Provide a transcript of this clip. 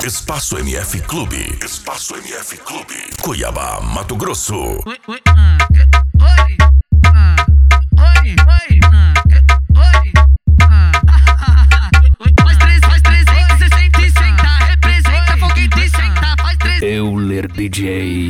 Espaço MF Clube. Espaço MF Clube. Cuiabá, Mato Grosso. Oi. Faz 360, representa, foguete senta, faz 3. Euler DJ.